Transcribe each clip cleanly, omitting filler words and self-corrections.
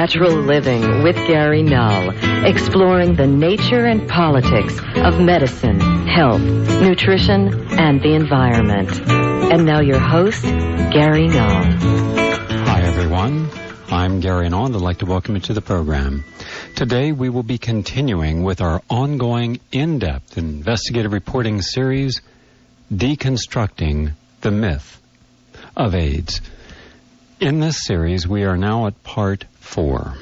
Natural Living with Gary Null, exploring the nature and politics of medicine, health, nutrition, and the environment. And now your host, Gary Null. Hi, everyone. I'm Gary Null, and I'd like to welcome you to the program. Today, we will be continuing with our ongoing in-depth investigative reporting series, Deconstructing the Myth of AIDS. In this series, we are now at part 4.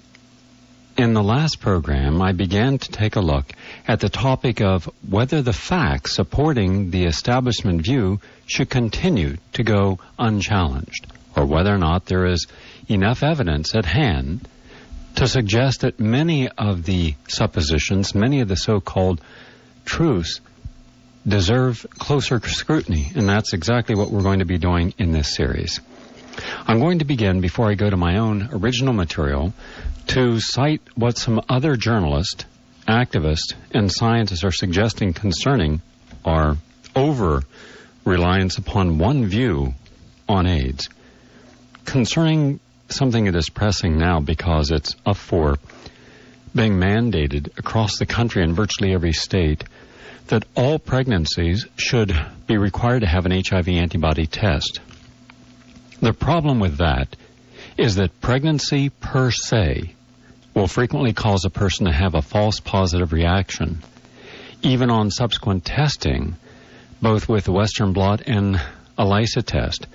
In the last program, I began to take a look at the topic of whether the facts supporting the establishment view should continue to go unchallenged, or whether or not there is enough evidence at hand to suggest that many of the suppositions, many of the so-called truths, deserve closer scrutiny, and that's exactly what we're going to be doing in this series. I'm going to begin, before I go to my own original material, to cite what some other journalists, activists, and scientists are suggesting concerning our over-reliance upon one view on AIDS. Concerning something that is pressing now because it's up for being mandated across the country in virtually every state that all pregnancies should be required to have an HIV antibody test. The problem with that is that pregnancy per se will frequently cause a person to have a false positive reaction, even on subsequent testing, both with the Western blot and ELISA test.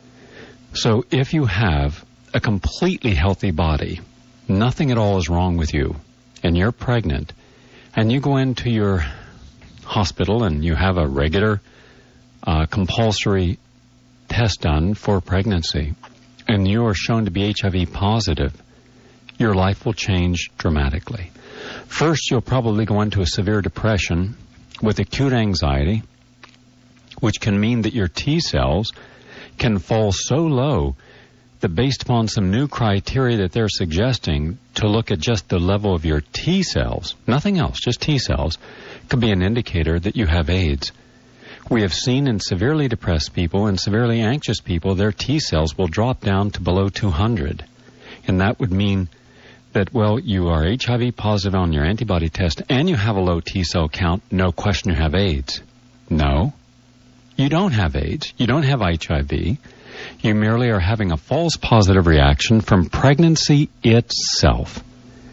So if you have a completely healthy body, nothing at all is wrong with you, and you're pregnant, and you go into your hospital and you have a regular compulsory test done for pregnancy, and you are shown to be HIV positive, your life will change dramatically. First, you'll probably go into a severe depression with acute anxiety, which can mean that your T cells can fall so low that based upon some new criteria that they're suggesting to look at just the level of your T cells, nothing else, just T cells, could be an indicator that you have AIDS. We have seen in severely depressed people and severely anxious people, their T cells will drop down to below 200. And that would mean that, well, you are HIV positive on your antibody test and you have a low T cell count, no question you have AIDS. No, you don't have AIDS. You don't have HIV. You merely are having a false positive reaction from pregnancy itself.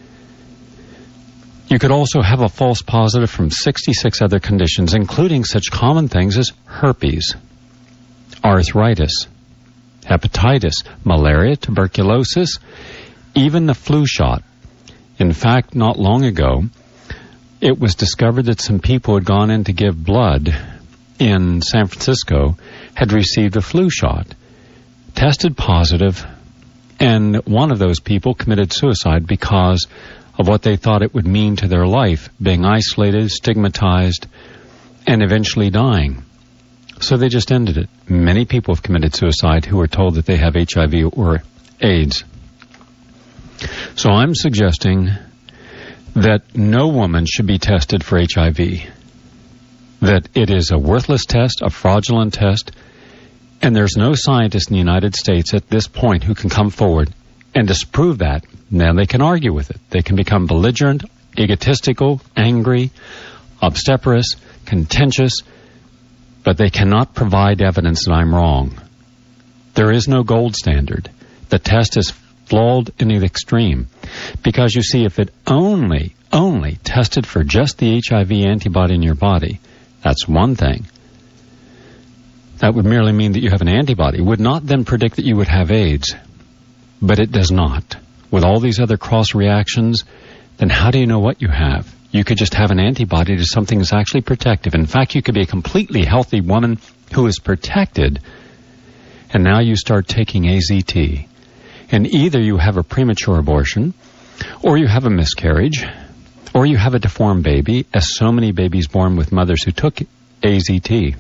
You could also have a false positive from 66 other conditions, including such common things as herpes, arthritis, hepatitis, malaria, tuberculosis, even the flu shot. In fact, not long ago, it was discovered that some people had gone in to give blood in San Francisco had received a flu shot, tested positive, and one of those people committed suicide because of what they thought it would mean to their life, being isolated, stigmatized, and eventually dying. So they just ended it. Many people have committed suicide who were told that they have HIV or AIDS. So I'm suggesting that no woman should be tested for HIV, that it is a worthless test, a fraudulent test, and there's no scientist in the United States at this point who can come forward and disprove that. Now they can argue with it. They can become belligerent, egotistical, angry, obstreperous, contentious, but they cannot provide evidence that I'm wrong. There is no gold standard. The test is flawed in the extreme. Because you see, if it only tested for just the HIV antibody in your body, that's one thing. That would merely mean that you have an antibody. It would not then predict that you would have AIDS. But it does not. With all these other cross reactions, then how do you know what you have? You could just have an antibody to something that's actually protective. In fact, you could be a completely healthy woman who is protected, and now you start taking AZT. And either you have a premature abortion, or you have a miscarriage, or you have a deformed baby, as so many babies born with mothers who took AZT.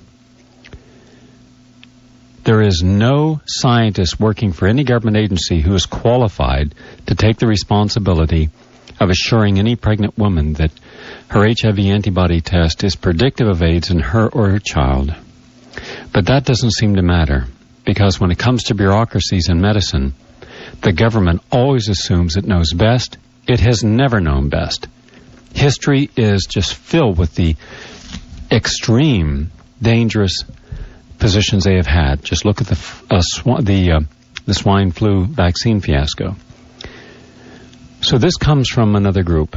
There is no scientist working for any government agency who is qualified to take the responsibility of assuring any pregnant woman that her HIV antibody test is predictive of AIDS in her or her child. But that doesn't seem to matter, because when it comes to bureaucracies in medicine, The government always assumes it knows best. It has never known best. History is just filled with the extreme, dangerous positions they have had. Just look at the swine flu vaccine fiasco. So this comes from another group.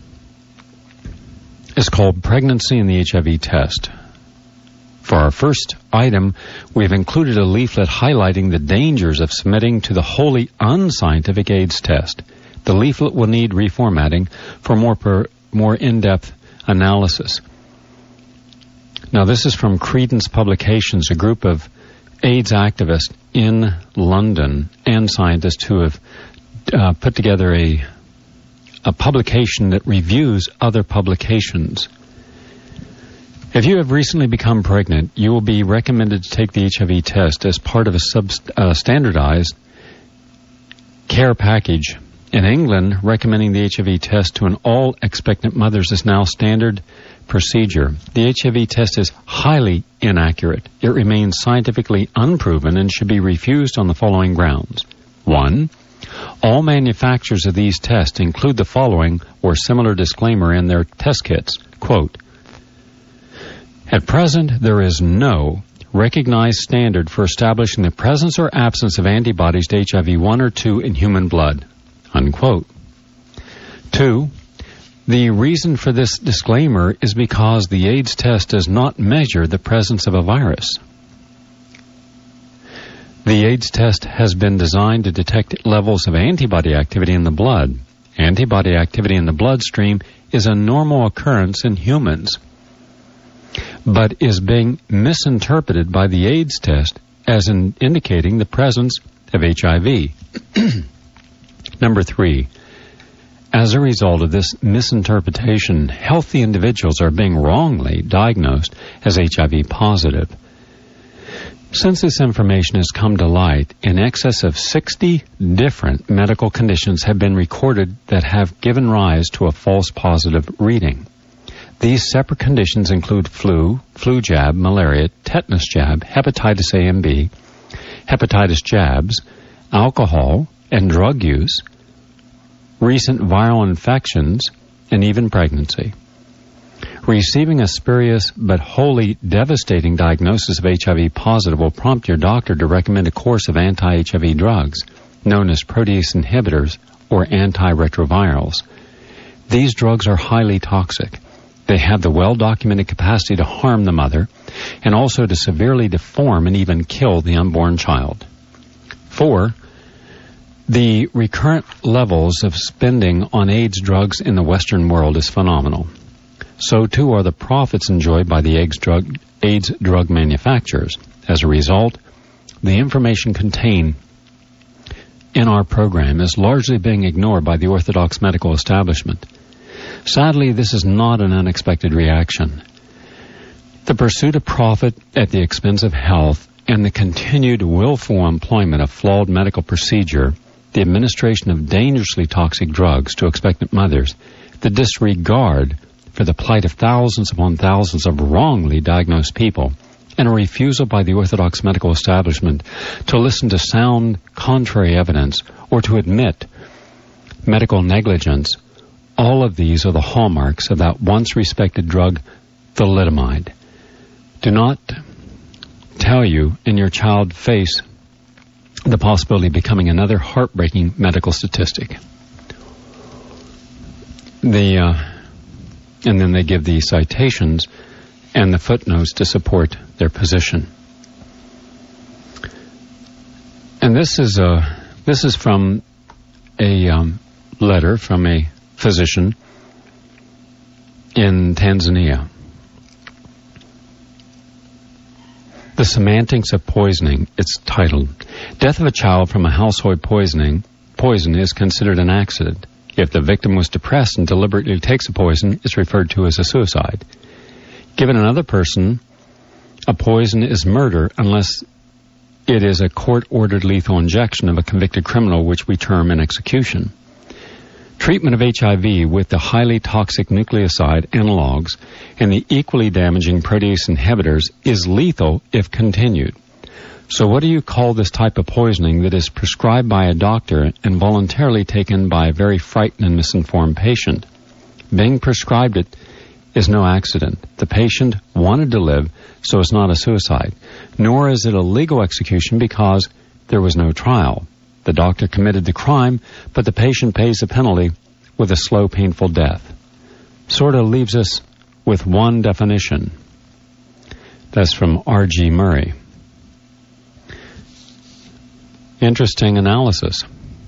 It's called Pregnancy and the HIV Test. For our first item, we've included a leaflet highlighting the dangers of submitting to the wholly unscientific AIDS test. The leaflet will need reformatting for more in-depth analysis. Now, this is from Credence Publications, a group of AIDS activists in London and scientists who have put together a publication that reviews other publications. If you have recently become pregnant, you will be recommended to take the HIV test as part of a standardized care package. In England, recommending the HIV test to all expectant mothers is now standard procedure. The HIV test is highly inaccurate. It remains scientifically unproven and should be refused on the following grounds. 1. All manufacturers of these tests include the following or similar disclaimer in their test kits. Quote, at present, there is no recognized standard for establishing the presence or absence of antibodies to HIV 1 or 2 in human blood. Unquote. 2. The reason for this disclaimer is because the AIDS test does not measure the presence of a virus. The AIDS test has been designed to detect levels of antibody activity in the blood. Antibody activity in the bloodstream is a normal occurrence in humans, but is being misinterpreted by the AIDS test as indicating the presence of HIV. Number 3, as a result of this misinterpretation, healthy individuals are being wrongly diagnosed as HIV positive. Since this information has come to light, in excess of 60 different medical conditions have been recorded that have given rise to a false positive reading. These separate conditions include flu jab, malaria, tetanus jab, hepatitis A and B, hepatitis jabs, alcohol and drug use, recent viral infections, and even pregnancy. Receiving a spurious but wholly devastating diagnosis of HIV positive will prompt your doctor to recommend a course of anti-HIV drugs, known as protease inhibitors or antiretrovirals. These drugs are highly toxic. They have the well-documented capacity to harm the mother and also to severely deform and even kill the unborn child. 4. The recurrent levels of spending on AIDS drugs in the Western world is phenomenal. So too are the profits enjoyed by the AIDS drug manufacturers. As a result, the information contained in our program is largely being ignored by the orthodox medical establishment. Sadly, this is not an unexpected reaction. The pursuit of profit at the expense of health and the continued willful employment of flawed medical procedure, the administration of dangerously toxic drugs to expectant mothers, the disregard for the plight of thousands upon thousands of wrongly diagnosed people, and a refusal by the orthodox medical establishment to listen to sound, contrary evidence or to admit medical negligence, all of these are the hallmarks of that once respected drug, thalidomide. Do not tell you and your child face the possibility of becoming another heartbreaking medical statistic. And then they give the citations and the footnotes to support their position. And this is from a letter from a physician in Tanzania. The Semantics of Poisoning, it's titled. Death of a child from a household poison is considered an accident. If the victim was depressed and deliberately takes a poison, it's referred to as a suicide. Given another person, a poison is murder unless it is a court-ordered lethal injection of a convicted criminal, which we term an execution. Treatment of HIV with the highly toxic nucleoside analogs and the equally damaging protease inhibitors is lethal if continued. So what do you call this type of poisoning that is prescribed by a doctor and voluntarily taken by a very frightened and misinformed patient? Being prescribed it is no accident. The patient wanted to live, so it's not a suicide. Nor is it a legal execution because there was no trial. The doctor committed the crime, but the patient pays the penalty with a slow, painful death. Sort of leaves us with one definition. That's from R.G. Murray. Interesting analysis.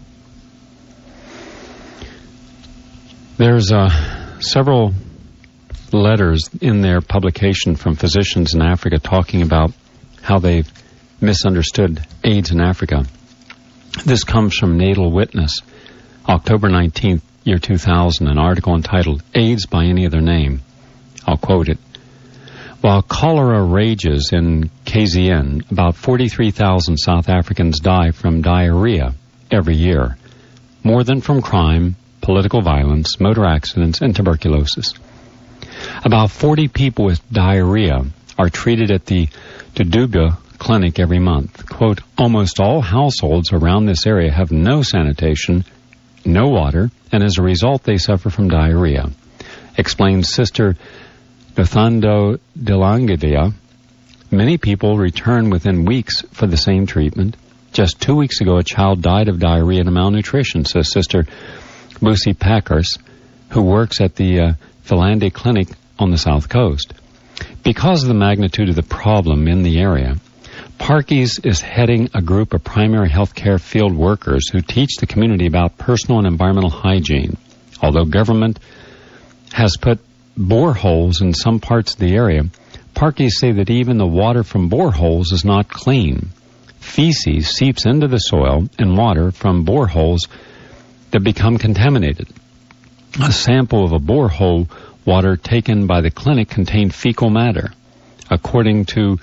There's several letters in their publication from physicians in Africa talking about how they've misunderstood AIDS in Africa. This comes from Natal Witness, October 19th, year 2000, an article entitled AIDS by Any Other Name. I'll quote it. While cholera rages in KZN, about 43,000 South Africans die from diarrhea every year, more than from crime, political violence, motor accidents, and tuberculosis. About 40 people with diarrhea are treated at the Dudube clinic every month. Quote, almost all households around this area have no sanitation, no water, and as a result they suffer from diarrhea, explains Sister Nothando Delangadia. Many people return within weeks for the same treatment. Just 2 weeks ago, a child died of diarrhea and malnutrition, says Sister Busi Packers, who works at the Philande Clinic on the South Coast. Because of the magnitude of the problem in the area, Parkes is heading a group of primary health care field workers who teach the community about personal and environmental hygiene. Although government has put boreholes in some parts of the area, Parkes say that even the water from boreholes is not clean. Feces seeps into the soil and water from boreholes that become contaminated. A sample of a borehole water taken by the clinic contained fecal matter. According to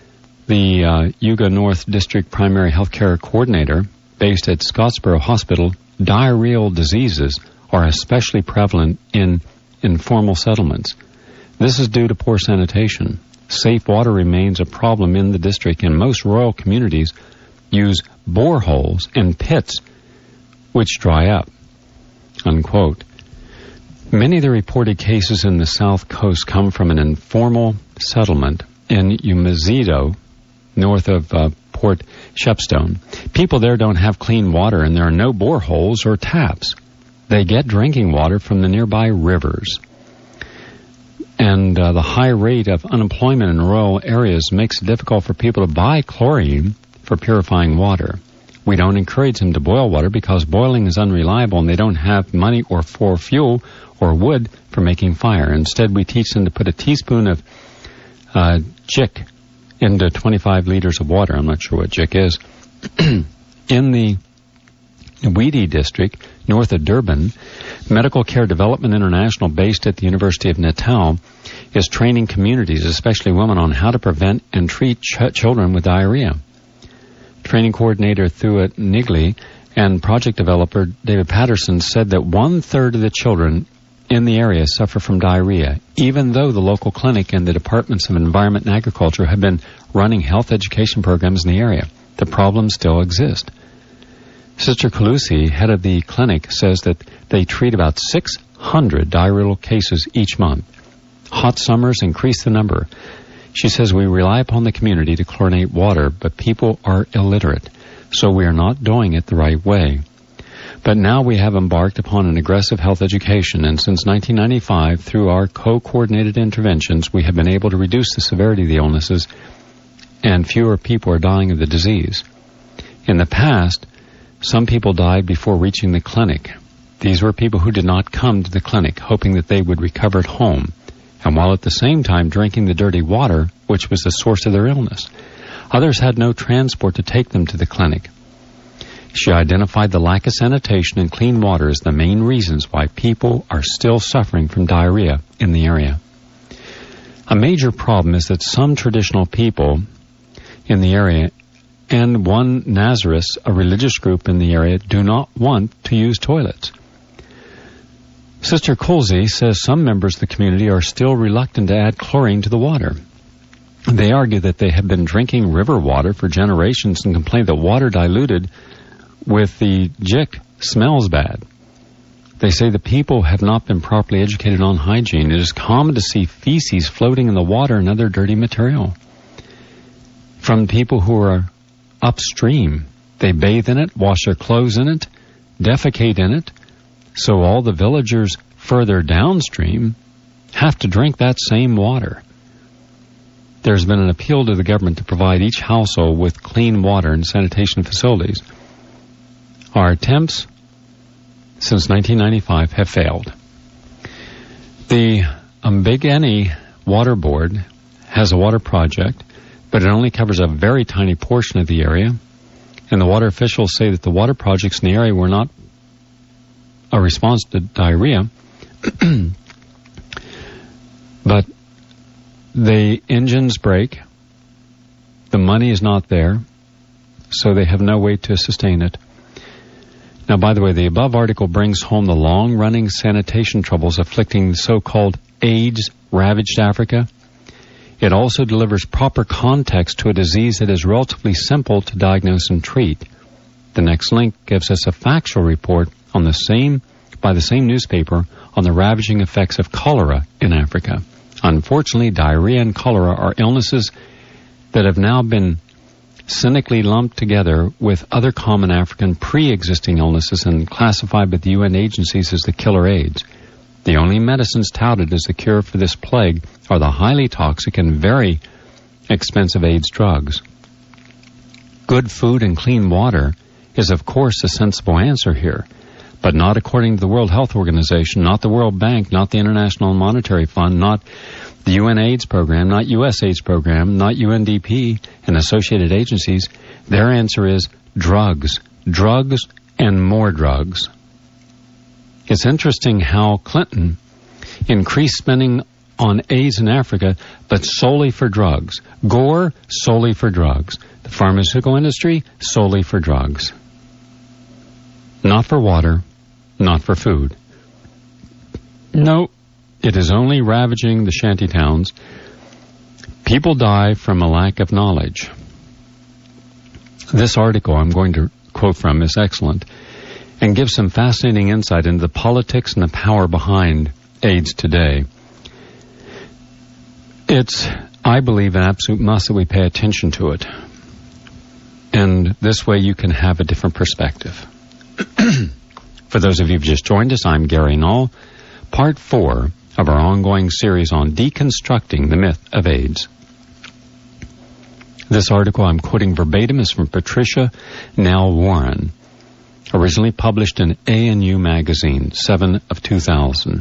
the Yuga North District Primary Healthcare Coordinator, based at Scottsboro Hospital, diarrheal diseases are especially prevalent in informal settlements. This is due to poor sanitation. Safe water remains a problem in the district, and most rural communities use boreholes and pits which dry up. Unquote. Many of the reported cases in the South Coast come from an informal settlement in Umezido, north of Port Shepstone. People there don't have clean water, and there are no boreholes or taps. They get drinking water from the nearby rivers. And the high rate of unemployment in rural areas makes it difficult for people to buy chlorine for purifying water. We don't encourage them to boil water because boiling is unreliable and they don't have money or for fuel or wood for making fire. Instead, we teach them to put a teaspoon of Jik into 25 liters of water. I'm not sure what Jik is. In the Weedy district, north of Durban, Medical Care Development International, based at the University of Natal, is training communities, especially women, on how to prevent and treat children with diarrhea. Training coordinator Thuat Nigley and project developer David Patterson said that 1/3 of the children in the area suffer from diarrhea, even though the local clinic and the Departments of Environment and Agriculture have been running health education programs in the area. The problems still exist. Sister Kalusi, head of the clinic, says that they treat about 600 diarrheal cases each month. Hot summers increase the number. She says we rely upon the community to chlorinate water, but people are illiterate, so we are not doing it the right way. But now we have embarked upon an aggressive health education, and since 1995, through our co-coordinated interventions, we have been able to reduce the severity of the illnesses, and fewer people are dying of the disease. In the past, some people died before reaching the clinic. These were people who did not come to the clinic, hoping that they would recover at home, and while at the same time drinking the dirty water, which was the source of their illness. Others had no transport to take them to the clinic. She identified the lack of sanitation and clean water as the main reasons why people are still suffering from diarrhea in the area. A major problem is that some traditional people in the area and one Nazareth, a religious group in the area, do not want to use toilets. Sister Colsey says some members of the community are still reluctant to add chlorine to the water. They argue that they have been drinking river water for generations and complain that water diluted with the jick smells bad. They say the people have not been properly educated on hygiene. It is common to see feces floating in the water and other dirty material. From people who are upstream, they bathe in it, wash their clothes in it, defecate in it, so all the villagers further downstream have to drink that same water. There's been an appeal to the government to provide each household with clean water and sanitation facilities. Our attempts since 1995 have failed. The Mbegeni Water Board has a water project, but it only covers a very tiny portion of the area, and the water officials say that the water projects in the area were not a response to diarrhea, but the engines break, the money is not there, so they have no way to sustain it. Now, by the way, the above article brings home the long-running sanitation troubles afflicting the so-called AIDS-ravaged Africa. It also delivers proper context to a disease that is relatively simple to diagnose and treat. The next link gives us a factual report on by the same newspaper on the ravaging effects of cholera in Africa. Unfortunately, diarrhea and cholera are illnesses that have now been cynically lumped together with other common African pre-existing illnesses and classified by the UN agencies as the killer AIDS. The only medicines touted as the cure for this plague are the highly toxic and very expensive AIDS drugs. Good food and clean water is, of course, a sensible answer here, but not according to the World Health Organization, not the World Bank, not the International Monetary Fund, not the UN AIDS program, not US AIDS program, not UNDP and associated agencies. Their answer is drugs, drugs, and more drugs. It's interesting how Clinton increased spending on AIDS in Africa, but solely for drugs. Gore, solely for drugs. The pharmaceutical industry, solely for drugs. Not for water, not for food. No, it is only ravaging the shanty towns. People die from a lack of knowledge. This article I'm going to quote from is excellent and gives some fascinating insight into the politics and the power behind AIDS today. It's, I believe, an absolute must that we pay attention to it. And this way you can have a different perspective. For those of you who've just joined us, I'm Gary Null, part 4 of our ongoing series on deconstructing the myth of AIDS. This article I'm quoting verbatim is from Patricia Nell Warren, originally published in ANU magazine, 7 of 2000.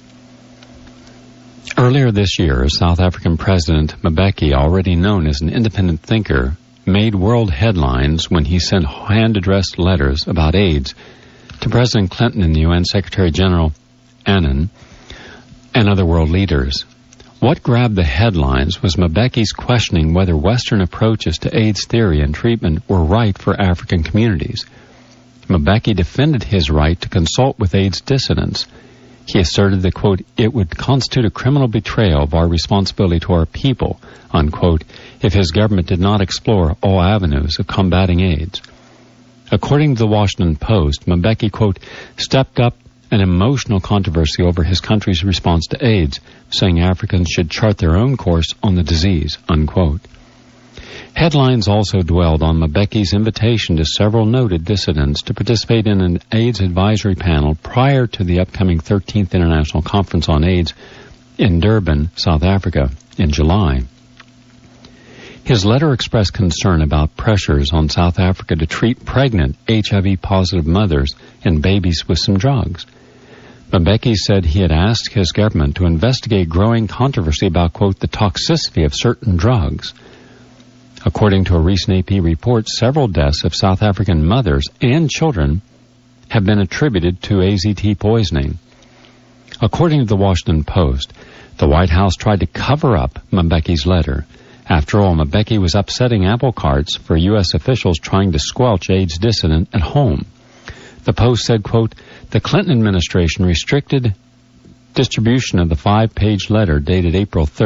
Earlier this year, South African President Mbeki, already known as an independent thinker, made world headlines when he sent hand-addressed letters about AIDS to President Clinton and the UN Secretary General Annan and other world leaders. What grabbed the headlines was Mbeki's questioning whether Western approaches to AIDS theory and treatment were right for African communities. Mbeki defended his right to consult with AIDS dissidents. He asserted that, quote, it would constitute a criminal betrayal of our responsibility to our people, unquote, if his government did not explore all avenues of combating AIDS. According to the Washington Post, Mbeki, quote, stepped up an emotional controversy over his country's response to AIDS, saying Africans should chart their own course on the disease, unquote. Headlines also dwelled on Mbeki's invitation to several noted dissidents to participate in an AIDS advisory panel prior to the upcoming 13th International Conference on AIDS in Durban, South Africa, in July. His letter expressed concern about pressures on South Africa to treat pregnant HIV-positive mothers and babies with some drugs. Mbeki said he had asked his government to investigate growing controversy about, quote, the toxicity of certain drugs. According to a recent AP report, several deaths of South African mothers and children have been attributed to AZT poisoning. According to the Washington Post, the White House tried to cover up Mbeki's letter. After all, Mbeki was upsetting apple carts for U.S. officials trying to squelch AIDS dissident at home. The Post said, quote, the Clinton administration restricted distribution of the 5-page letter dated April 3rd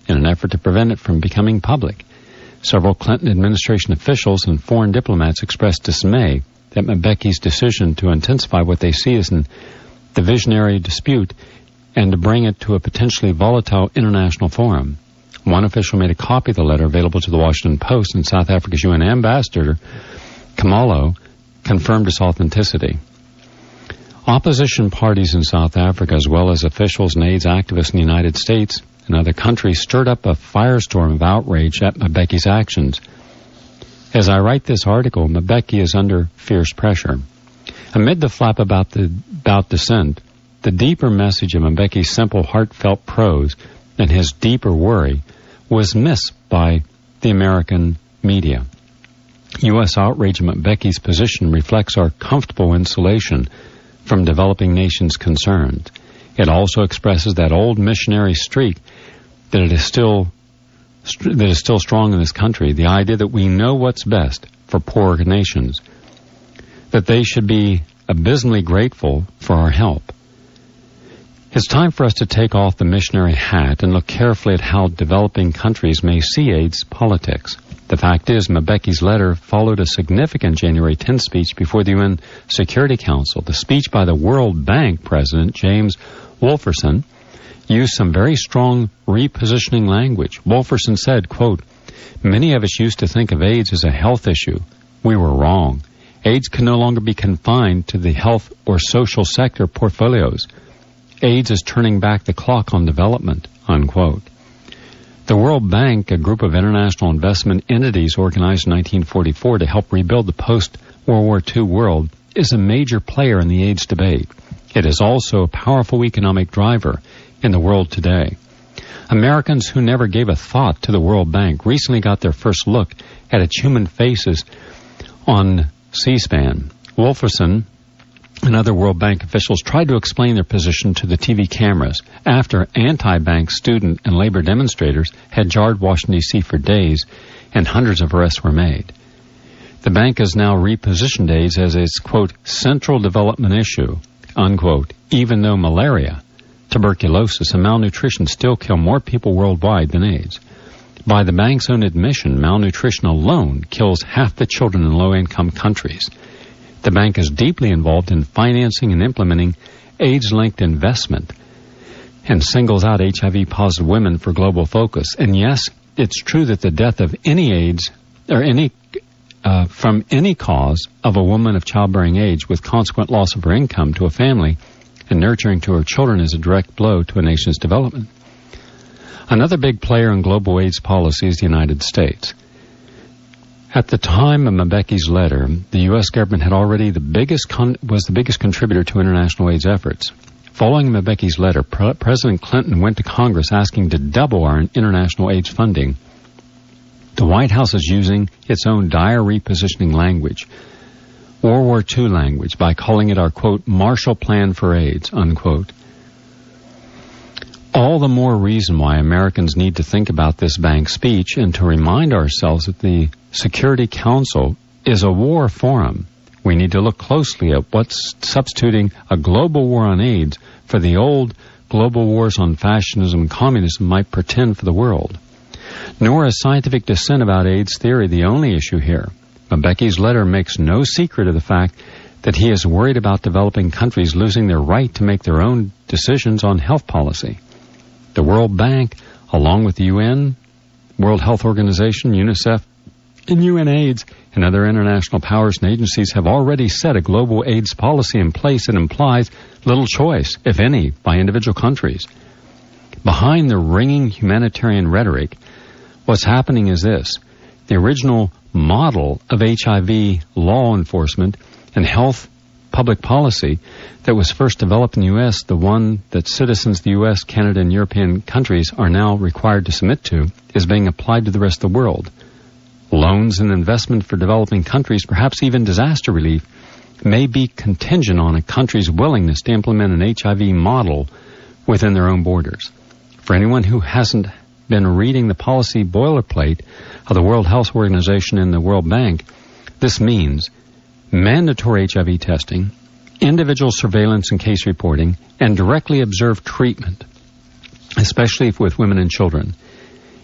in an effort to prevent it from becoming public. Several Clinton administration officials and foreign diplomats expressed dismay at Mbeki's decision to intensify what they see as a divisionary dispute and to bring it to a potentially volatile international forum. One official made a copy of the letter available to the Washington Post, and South Africa's UN ambassador, Khumalo, confirmed its authenticity. Opposition parties in South Africa, as well as officials and AIDS activists in the United States and other countries, stirred up a firestorm of outrage at Mbeki's actions. As I write this article, Mbeki is under fierce pressure. Amid the flap about dissent, the deeper message of Mbeki's simple, heartfelt prose and his deeper worry was missed by the American media. U.S. outrage at Mbeki's position reflects our comfortable insulation from developing nations' concerns. It also expresses that old missionary streak that is still strong in this country, the idea that we know what's best for poorer nations, that they should be abysmally grateful for our help. It's time for us to take off the missionary hat and look carefully at how developing countries may see AIDS politics. The fact is, Mbeki's letter followed a significant January 10th speech before the UN Security Council. The speech by the World Bank President, James Wolfson, used some very strong repositioning language. Wolfson said, quote, "Many of us used to think of AIDS as a health issue. We were wrong. AIDS can no longer be confined to the health or social sector portfolios. AIDS is turning back the clock on development," unquote. The World Bank, a group of international investment entities organized in 1944 to help rebuild the post-World War II world, is a major player in the AIDS debate. It is also a powerful economic driver in the world today. Americans who never gave a thought to the World Bank recently got their first look at its human faces on C-SPAN. Wolfson and other World Bank officials tried to explain their position to the TV cameras after anti-bank student and labor demonstrators had jarred Washington, D.C. for days and hundreds of arrests were made. The bank has now repositioned AIDS as its, quote, central development issue, unquote, even though malaria, tuberculosis, and malnutrition still kill more people worldwide than AIDS. By the bank's own admission, malnutrition alone kills half the children in low-income countries. The bank is deeply involved in financing and implementing AIDS-linked investment and singles out HIV-positive women for global focus. And yes, it's true that the death of any AIDS or from any cause of a woman of childbearing age with consequent loss of her income to a family and nurturing to her children is a direct blow to a nation's development. Another big player in global AIDS policy is the United States. At the time of Mbeki's letter, the U.S. government had already was the biggest contributor to international AIDS efforts. Following Mbeki's letter, President Clinton went to Congress asking to double our international AIDS funding. The White House is using its own dire repositioning language, World War II language, by calling it our, quote, Marshall Plan for AIDS, unquote. All the more reason why Americans need to think about this bank speech and to remind ourselves that the Security Council is a war forum. We need to look closely at what's substituting a global war on AIDS for the old global wars on fascism and communism might pretend for the world. Nor is scientific dissent about AIDS theory the only issue here. Mbeki's letter makes no secret of the fact that he is worried about developing countries losing their right to make their own decisions on health policy. The World Bank, along with the UN, World Health Organization, UNICEF, and UNAIDS, and other international powers and agencies have already set a global AIDS policy in place that implies little choice, if any, by individual countries. Behind the ringing humanitarian rhetoric, what's happening is this. The original model of HIV law enforcement and health public policy that was first developed in the U.S., the one that citizens of the U.S., Canada, and European countries are now required to submit to, is being applied to the rest of the world. Loans and investment for developing countries, perhaps even disaster relief, may be contingent on a country's willingness to implement an HIV model within their own borders. For anyone who hasn't been reading the policy boilerplate of the World Health Organization and the World Bank, this means mandatory HIV testing, individual surveillance and case reporting, and directly observed treatment, especially with women and children.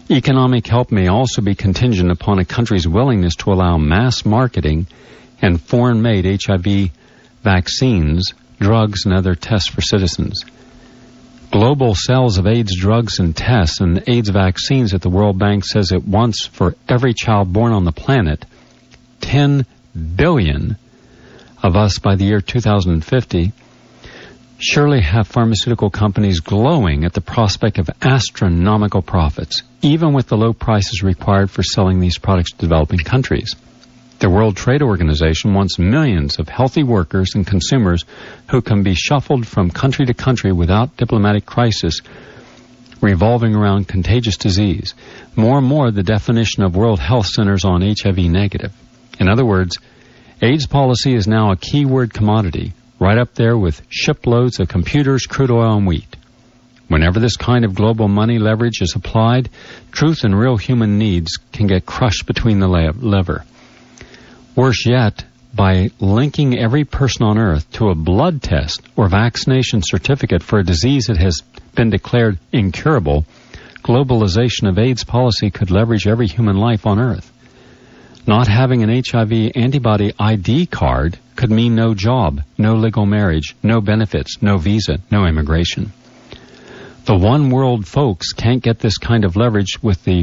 Economic help may also be contingent upon a country's willingness to allow mass marketing and foreign-made HIV vaccines, drugs, and other tests for citizens. Global sales of AIDS drugs and tests and AIDS vaccines that the World Bank says it wants for every child born on the planet, 10 billion of us by the year 2050, surely have pharmaceutical companies glowing at the prospect of astronomical profits, even with the low prices required for selling these products to developing countries. The World Trade Organization wants millions of healthy workers and consumers who can be shuffled from country to country without diplomatic crisis revolving around contagious disease. More and more, the definition of World Health centers on HIV negative. In other words, AIDS policy is now a keyword commodity, right up there with shiploads of computers, crude oil, and wheat. Whenever this kind of global money leverage is applied, truth and real human needs can get crushed between the lever. Worse yet, by linking every person on Earth to a blood test or vaccination certificate for a disease that has been declared incurable, globalization of AIDS policy could leverage every human life on Earth. Not having an HIV antibody ID card could mean no job, no legal marriage, no benefits, no visa, no immigration. The one world folks can't get this kind of leverage with the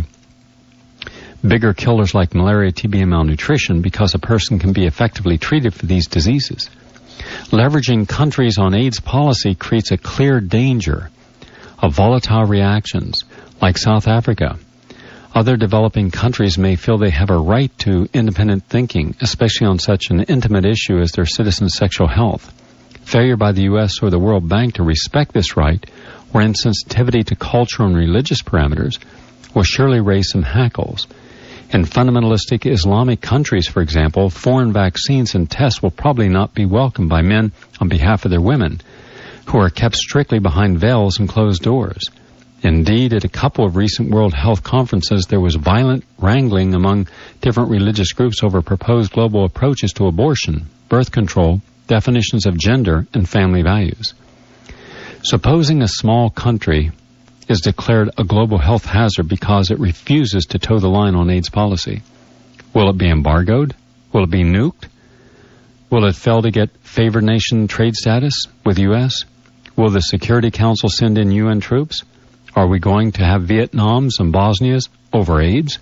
bigger killers like malaria, TB, and malnutrition because a person can be effectively treated for these diseases. Leveraging countries on AIDS policy creates a clear danger of volatile reactions like South Africa. Other developing countries may feel they have a right to independent thinking, especially on such an intimate issue as their citizens' sexual health. Failure by the U.S. or the World Bank to respect this right, or insensitivity to cultural and religious parameters, will surely raise some hackles. In fundamentalistic Islamic countries, for example, foreign vaccines and tests will probably not be welcomed by men on behalf of their women, who are kept strictly behind veils and closed doors. Indeed, at a couple of recent World Health conferences, there was violent wrangling among different religious groups over proposed global approaches to abortion, birth control, definitions of gender, and family values. Supposing a small country is declared a global health hazard because it refuses to toe the line on AIDS policy, will it be embargoed? Will it be nuked? Will it fail to get favored nation trade status with the U.S.? Will the Security Council send in UN troops? Are we going to have Vietnams and Bosnias over AIDS?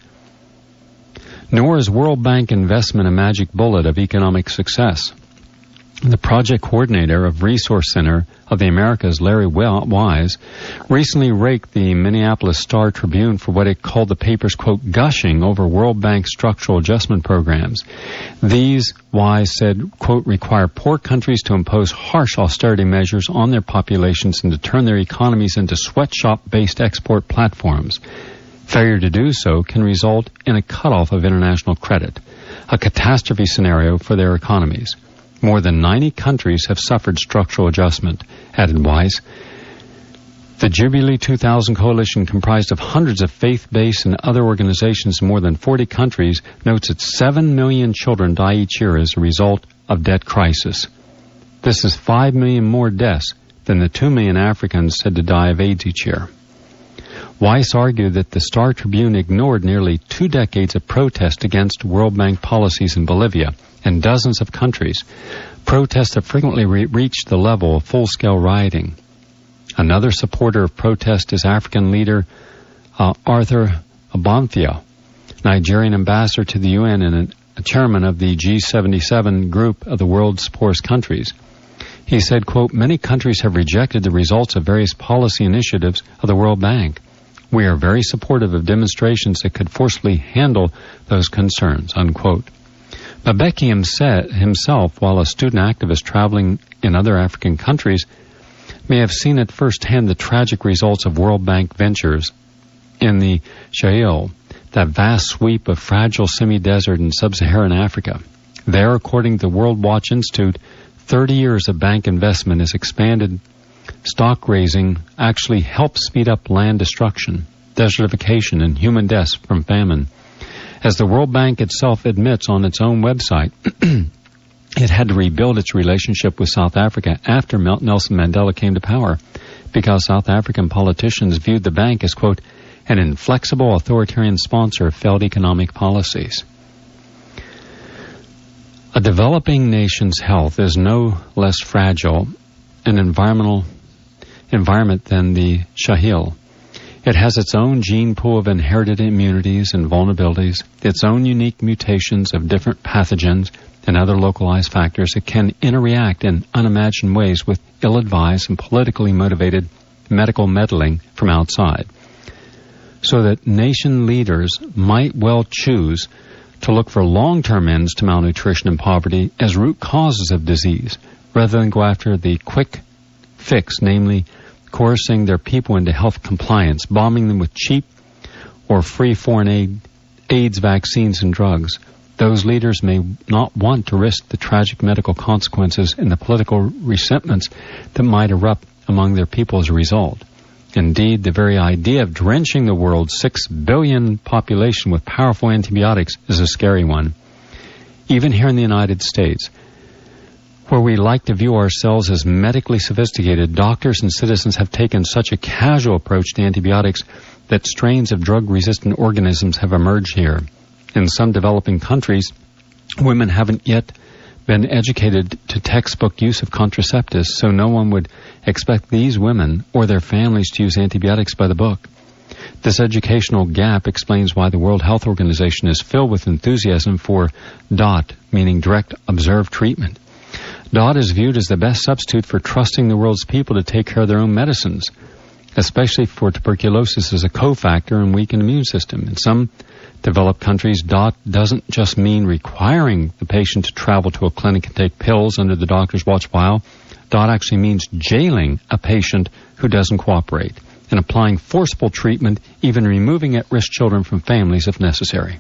Nor is World Bank investment a magic bullet of economic success. The project coordinator of Resource Center of the Americas, Larry Wise, recently raked the Minneapolis Star-Tribune for what it called the paper's, quote, gushing over World Bank structural adjustment programs. These, Wise said, quote, require poor countries to impose harsh austerity measures on their populations and to turn their economies into sweatshop-based export platforms. Failure to do so can result in a cutoff of international credit, a catastrophe scenario for their economies. More than 90 countries have suffered structural adjustment, added Wise. The Jubilee 2000 coalition, comprised of hundreds of faith-based and other organizations in more than 40 countries, notes that 7 million children die each year as a result of debt crisis. This is 5 million more deaths than the 2 million Africans said to die of AIDS each year. Weiss argued that the Star-Tribune ignored nearly 2 decades of protest against World Bank policies in Bolivia and dozens of countries, protests that frequently reached the level of full-scale rioting. Another supporter of protest is African leader Arthur Abonfia, Nigerian ambassador to the UN and a chairman of the G77 group of the world's poorest countries. He said, quote, many countries have rejected the results of various policy initiatives of the World Bank. We are very supportive of demonstrations that could forcefully handle those concerns, unquote. Mbeki himself, while a student activist traveling in other African countries, may have seen at firsthand the tragic results of World Bank ventures in the Sahel, that vast sweep of fragile semi-desert in sub-Saharan Africa. There, according to the World Watch Institute, 30 years of bank investment has expanded stock raising actually helps speed up land destruction, desertification, and human deaths from famine. As the World Bank itself admits on its own website, it had to rebuild its relationship with South Africa after Nelson Mandela came to power because South African politicians viewed the bank as, quote, an inflexible authoritarian sponsor of failed economic policies. A developing nation's health is no less fragile an environment than the Sahel. It has its own gene pool of inherited immunities and vulnerabilities, its own unique mutations of different pathogens and other localized factors that can interact in unimagined ways with ill-advised and politically motivated medical meddling from outside. So that nation leaders might well choose to look for long-term ends to malnutrition and poverty as root causes of disease, rather than go after the quick fix, namely coercing their people into health compliance, bombing them with cheap or free foreign AIDS vaccines and drugs. Those leaders may not want to risk the tragic medical consequences and the political resentments that might erupt among their people as a result. Indeed, the very idea of drenching the world's 6 billion population with powerful antibiotics is a scary one. Even here in the United States, where we like to view ourselves as medically sophisticated, doctors and citizens have taken such a casual approach to antibiotics that strains of drug-resistant organisms have emerged here. In some developing countries, women haven't yet been educated to textbook use of contraceptives, so no one would expect these women or their families to use antibiotics by the book. This educational gap explains why the World Health Organization is filled with enthusiasm for DOT, meaning direct observed treatment. DOT is viewed as the best substitute for trusting the world's people to take care of their own medicines, especially for tuberculosis as a cofactor in weakened immune system. In some developed countries, DOT doesn't just mean requiring the patient to travel to a clinic and take pills under the doctor's watch while. DOT actually means jailing a patient who doesn't cooperate and applying forcible treatment, even removing at-risk children from families if necessary.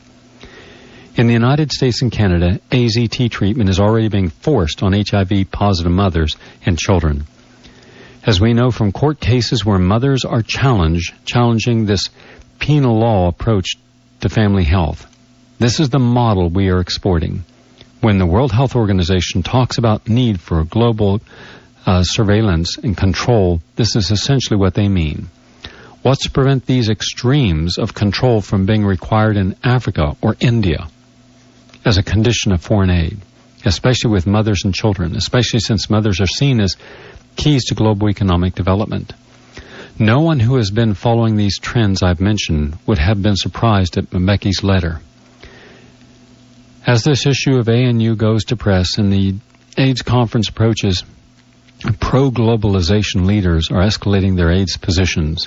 In the United States and Canada, AZT treatment is already being forced on HIV-positive mothers and children. As we know from court cases where mothers are challenging this penal law approach to family health. This is the model we are exporting. When the World Health Organization talks about need for global surveillance and control, this is essentially what they mean. What's to prevent these extremes of control from being required in Africa or India as a condition of foreign aid, especially with mothers and children, especially since mothers are seen as keys to global economic development? No one who has been following these trends I've mentioned would have been surprised at Mbeki's letter. As this issue of ANU goes to press and the AIDS conference approaches, pro-globalization leaders are escalating their AIDS positions.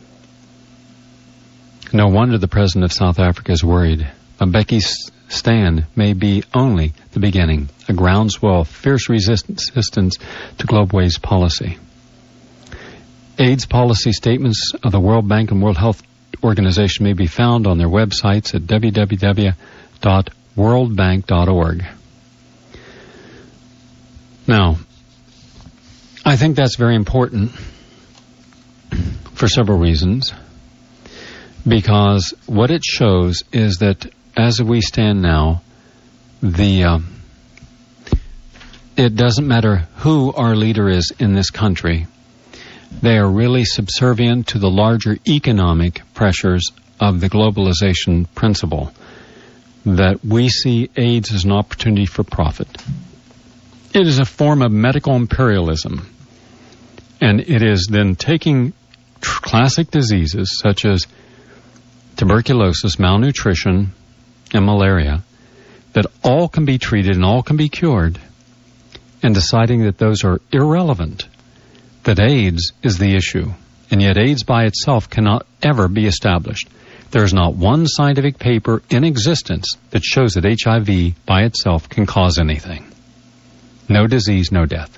No wonder the president of South Africa is worried. Mbeki's stand may be only the beginning, a groundswell of fierce resistance to global AIDS policy. AIDS policy statements of the World Bank and World Health Organization may be found on their websites at www.worldbank.org. Now, I think that's very important for several reasons, because what it shows is that as we stand now, it doesn't matter who our leader is in this country. They are really subservient to the larger economic pressures of the globalization principle, that we see AIDS as an opportunity for profit. It is a form of medical imperialism, and it is then taking classic diseases such as tuberculosis, malnutrition, and malaria that all can be treated and all can be cured, and deciding that those are irrelevant, that AIDS is the issue, and yet AIDS by itself cannot ever be established. There is not one scientific paper in existence that shows that HIV by itself can cause anything. No disease, no death.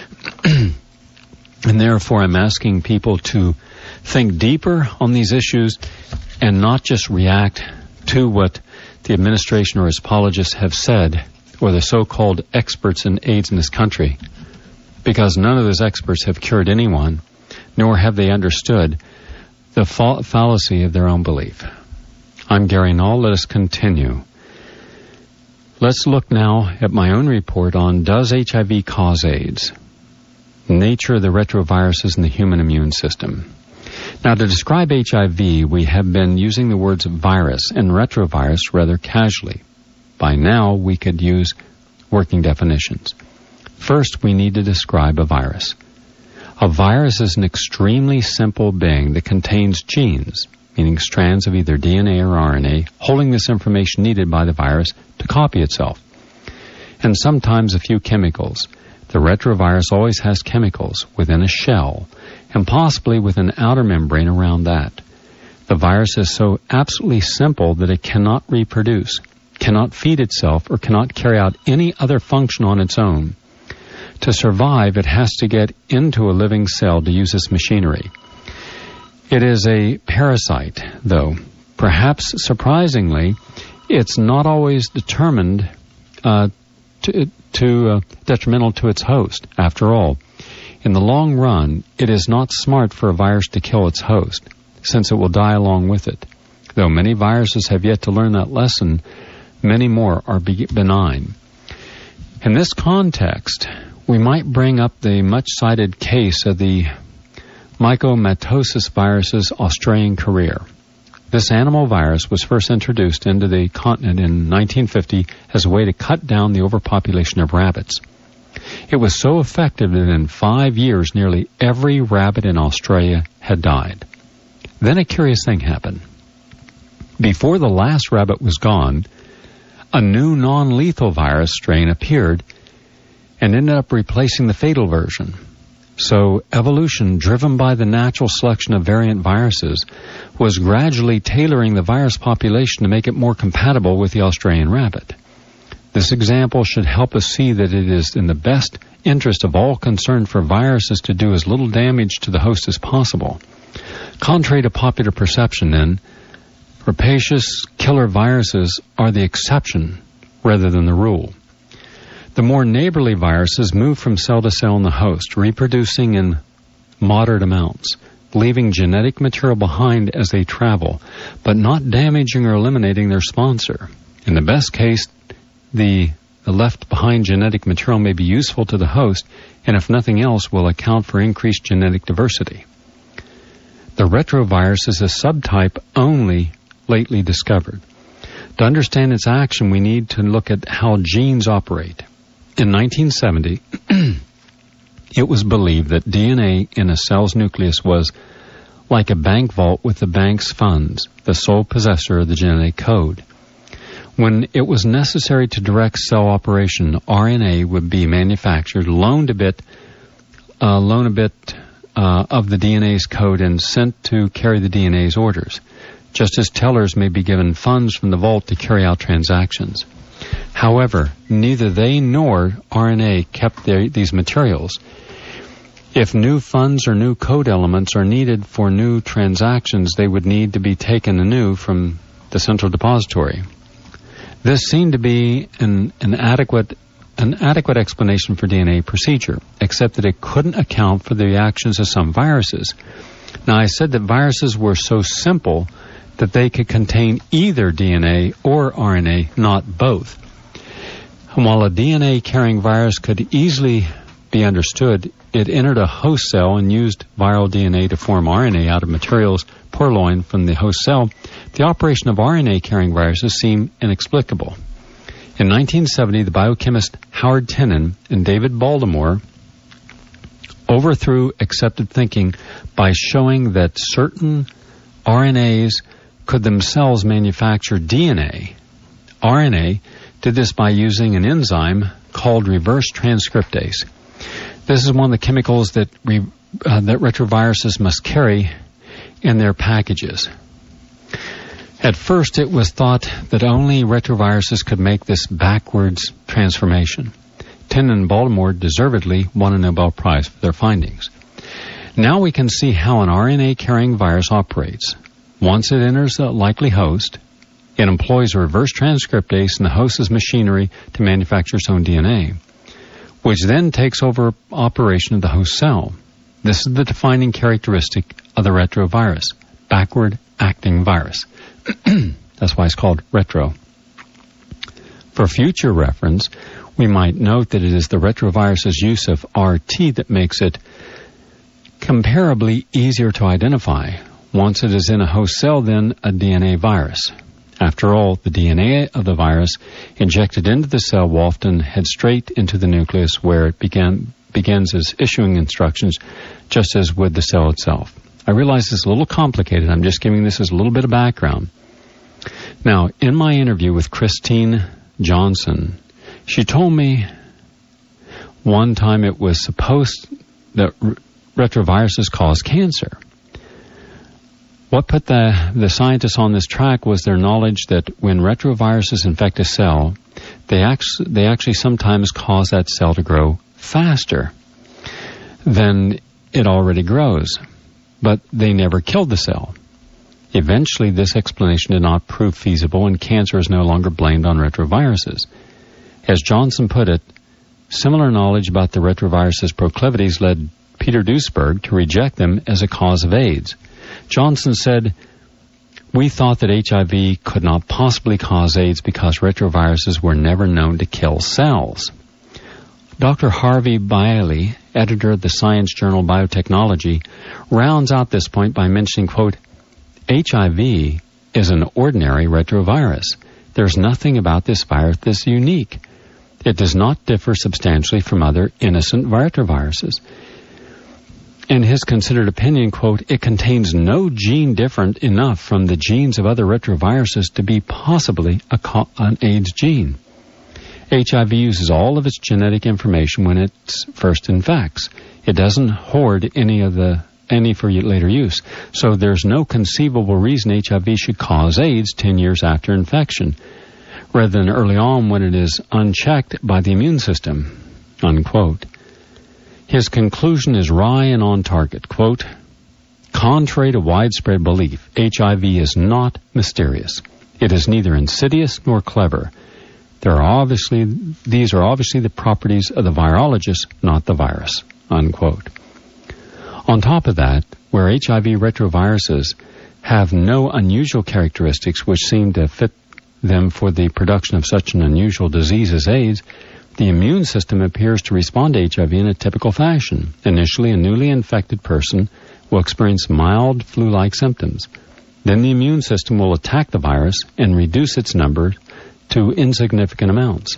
And therefore I'm asking people to think deeper on these issues and not just react to what the administration or its apologists have said, or the so-called experts in AIDS in this country, because none of those experts have cured anyone, nor have they understood the fallacy of their own belief. I'm Gary Null. Let us continue. Let's look now at my own report on Does HIV Cause AIDS? Nature of the retroviruses in the human immune system. Now, to describe HIV, we have been using the words virus and retrovirus rather casually. By now, we could use working definitions. First, we need to describe a virus. A virus is an extremely simple being that contains genes, meaning strands of either DNA or RNA, holding this information needed by the virus to copy itself. And sometimes a few chemicals. The retrovirus always has chemicals within a shell, and possibly with an outer membrane around that. The virus is so absolutely simple that it cannot reproduce, cannot feed itself, or cannot carry out any other function on its own. To survive, it has to get into a living cell to use its machinery. It is a parasite, though. Perhaps surprisingly, it's not always determined detrimental to its host. After all, in the long run, it is not smart for a virus to kill its host, since it will die along with it. Though many viruses have yet to learn that lesson, many more are benign. In this context, we might bring up the much-cited case of the Mycomatosis virus's Australian career. This animal virus was first introduced into the continent in 1950 as a way to cut down the overpopulation of rabbits. It was so effective that in 5 years, nearly every rabbit in Australia had died. Then a curious thing happened. Before the last rabbit was gone, a new non-lethal virus strain appeared and ended up replacing the fatal version. So evolution, driven by the natural selection of variant viruses, was gradually tailoring the virus population to make it more compatible with the Australian rabbit. This example should help us see that it is in the best interest of all concerned for viruses to do as little damage to the host as possible. Contrary to popular perception, then, rapacious killer viruses are the exception rather than the rule. The more neighborly viruses move from cell to cell in the host, reproducing in moderate amounts, leaving genetic material behind as they travel, but not damaging or eliminating their sponsor. In the best case, the left behind genetic material may be useful to the host, and if nothing else, will account for increased genetic diversity. The retrovirus is a subtype only lately discovered. To understand its action, we need to look at how genes operate. In 1970, it was believed that DNA in a cell's nucleus was like a bank vault with the bank's funds, the sole possessor of the genetic code. When it was necessary to direct cell operation, RNA would be manufactured, loaned a bit of the DNA's code and sent to carry the DNA's orders, just as tellers may be given funds from the vault to carry out transactions. However, neither they nor RNA kept these materials. If new funds or new code elements are needed for new transactions, they would need to be taken anew from the central depository. This seemed to be an adequate explanation for DNA procedure, except that it couldn't account for the actions of some viruses. Now, I said that viruses were so simple that they could contain either DNA or RNA, not both. And while a DNA-carrying virus could easily be understood, it entered a host cell and used viral DNA to form RNA out of materials purloined from the host cell. The operation of RNA-carrying viruses seemed inexplicable. In 1970, the biochemist Howard Tenon and David Baltimore overthrew accepted thinking by showing that certain RNAs could themselves manufacture DNA. RNA did this by using an enzyme called reverse transcriptase. This is one of the chemicals that retroviruses must carry in their packages. At first, it was thought that only retroviruses could make this backwards transformation. Tenon and Baltimore deservedly won a Nobel Prize for their findings. Now we can see how an RNA-carrying virus operates. Once it enters a likely host, it employs a reverse transcriptase in the host's machinery to manufacture its own DNA, which then takes over operation of the host cell. This is the defining characteristic of the retrovirus, backward-acting virus. That's why it's called retro. For future reference, we might note that it is the retrovirus's use of RT that makes it comparably easier to identify. Once it is in a host cell, then a DNA virus. After all, the DNA of the virus injected into the cell will often head straight into the nucleus where it begins as issuing instructions, just as with the cell itself. I realize it's a little complicated. I'm just giving this as a little bit of background. Now, in my interview with Christine Johnson, she told me one time it was supposed that retroviruses cause cancer. What put the scientists on this track was their knowledge that when retroviruses infect a cell, they actually sometimes cause that cell to grow faster than it already grows. But they never killed the cell. Eventually, this explanation did not prove feasible, and cancer is no longer blamed on retroviruses. As Johnson put it, similar knowledge about the retrovirus's proclivities led Peter Duesberg to reject them as a cause of AIDS. Johnson said, "We thought that HIV could not possibly cause AIDS because retroviruses were never known to kill cells." Dr. Harvey Bailey, editor of the science journal Biotechnology, rounds out this point by mentioning, quote, "HIV is an ordinary retrovirus. There's nothing about this virus that's unique. It does not differ substantially from other innocent retroviruses." In his considered opinion, quote, "It contains no gene different enough from the genes of other retroviruses to be possibly an AIDS gene. HIV uses all of its genetic information when it first infects. It doesn't hoard any for later use. So there's no conceivable reason HIV should cause AIDS 10 years after infection, rather than early on when it is unchecked by the immune system," unquote. His conclusion is wry and on target. Quote, "Contrary to widespread belief, HIV is not mysterious. It is neither insidious nor clever. These are obviously the properties of the virologist, not the virus," unquote. On top of that, where HIV retroviruses have no unusual characteristics which seem to fit them for the production of such an unusual disease as AIDS, the immune system appears to respond to HIV in a typical fashion. Initially, a newly infected person will experience mild flu-like symptoms. Then the immune system will attack the virus and reduce its number to insignificant amounts.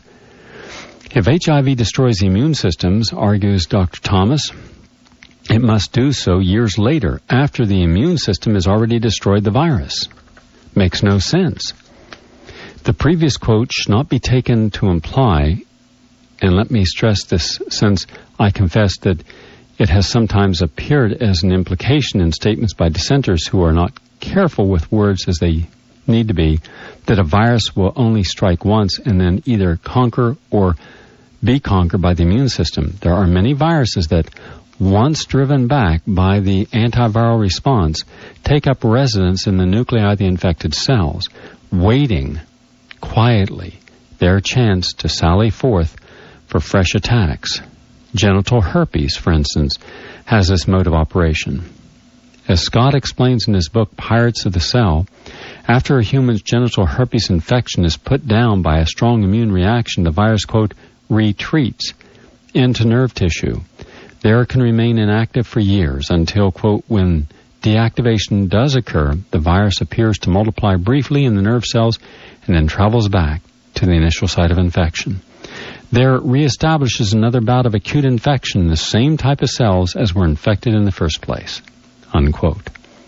If HIV destroys the immune systems, argues Dr. Thomas, it must do so years later, after the immune system has already destroyed the virus. Makes no sense. The previous quote should not be taken to imply, and let me stress this since I confess that it has sometimes appeared as an implication in statements by dissenters who are not careful with words as they need to be, that a virus will only strike once and then either conquer or be conquered by the immune system. There are many viruses that, once driven back by the antiviral response, take up residence in the nuclei of the infected cells, waiting quietly their chance to sally forth for fresh attacks. Genital herpes, for instance, has this mode of operation. As Scott explains in his book Pirates of the Cell, after a human's genital herpes infection is put down by a strong immune reaction, the virus, quote, retreats into nerve tissue. There it can remain inactive for years until, quote, when deactivation does occur, the virus appears to multiply briefly in the nerve cells and then travels back to the initial site of infection. There it reestablishes another bout of acute infection in the same type of cells as were infected in the first place, unquote.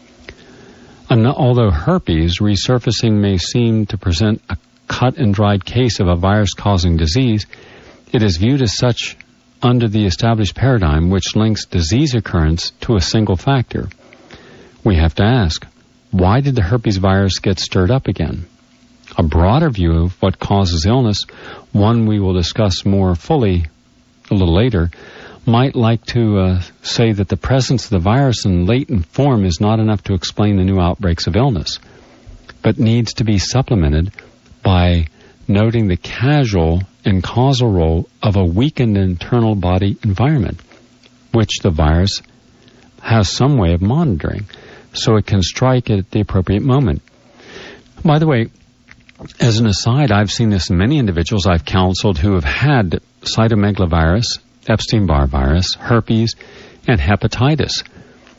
Although herpes resurfacing may seem to present a cut and dried case of a virus-causing disease, it is viewed as such under the established paradigm which links disease occurrence to a single factor. We have to ask, why did the herpes virus get stirred up again? A broader view of what causes illness, one we will discuss more fully a little later, might like to say that the presence of the virus in latent form is not enough to explain the new outbreaks of illness, but needs to be supplemented by noting the causal and causal role of a weakened internal body environment, which the virus has some way of monitoring, so it can strike at the appropriate moment. By the way, as an aside, I've seen this in many individuals I've counseled who have had cytomegalovirus, Epstein-Barr virus, herpes, and hepatitis.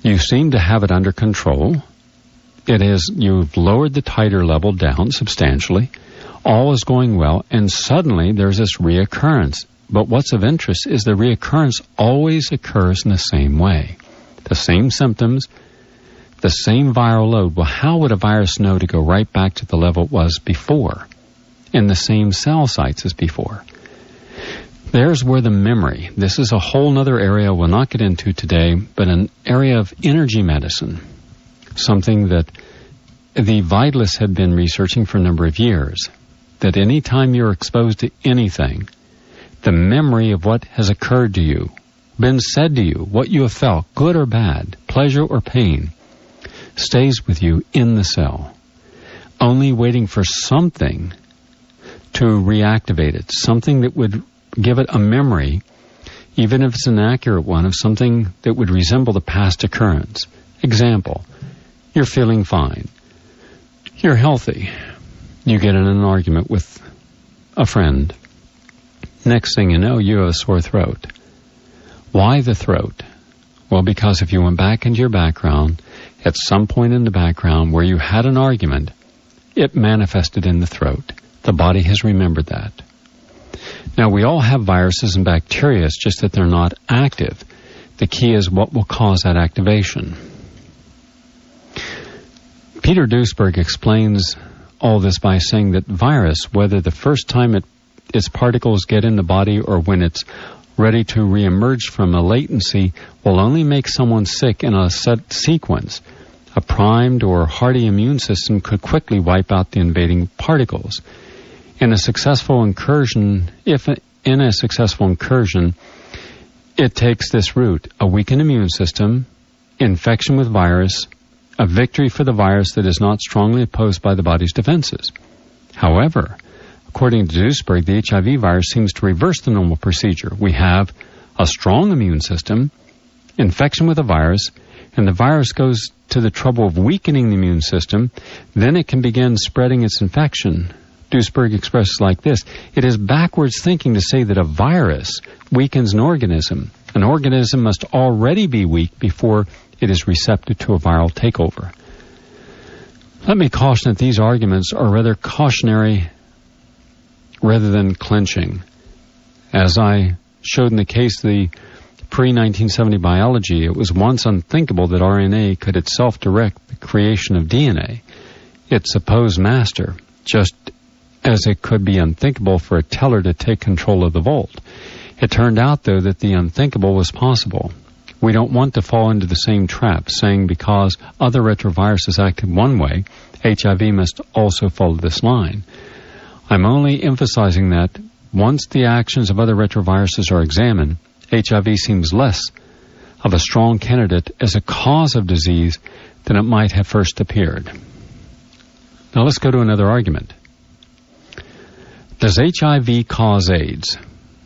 You seem to have it under control. You've lowered the titer level down substantially. All is going well, and suddenly there's this reoccurrence. But what's of interest is the reoccurrence always occurs in the same way. The same symptoms, the same viral load. Well, how would a virus know to go right back to the level it was before, in the same cell sites as before? There's where the memory, this is a whole other area we'll not get into today, but an area of energy medicine, something that the vitalists had been researching for a number of years, that any time you're exposed to anything, the memory of what has occurred to you, been said to you, what you have felt, good or bad, pleasure or pain, stays with you in the cell, only waiting for something to reactivate it, something that would give it a memory, even if it's an accurate one, of something that would resemble the past occurrence. Example, you're feeling fine. You're healthy. You get in an argument with a friend. Next thing you know, you have a sore throat. Why the throat? Well, because if you went back into your background, at some point in the background where you had an argument, it manifested in the throat. The body has remembered that. Now, we all have viruses and bacteria, it's just that they're not active. The key is what will cause that activation. Peter Duesberg explains all this by saying that virus, whether the first time its particles get in the body or when it's ready to reemerge from a latency, will only make someone sick in a set sequence. A primed or hardy immune system could quickly wipe out the invading particles. In a successful incursion, it takes this route: a weakened immune system, infection with virus, a victory for the virus that is not strongly opposed by the body's defenses. However, according to Duesberg, the HIV virus seems to reverse the normal procedure. We have a strong immune system, infection with a virus, and the virus goes to the trouble of weakening the immune system. Then it can begin spreading its infection. Duesberg expresses like this: it is backwards thinking to say that a virus weakens an organism. An organism must already be weak before it is receptive to a viral takeover. Let me caution that these arguments are rather cautionary rather than clinching. As I showed in the case of the pre-1970 biology, it was once unthinkable that RNA could itself direct the creation of DNA, its supposed master, just as it could be unthinkable for a teller to take control of the vault. It turned out, though, that the unthinkable was possible. We don't want to fall into the same trap, saying because other retroviruses acted one way, HIV must also follow this line. I'm only emphasizing that once the actions of other retroviruses are examined, HIV seems less of a strong candidate as a cause of disease than it might have first appeared. Now let's go to another argument. Does HIV cause AIDS?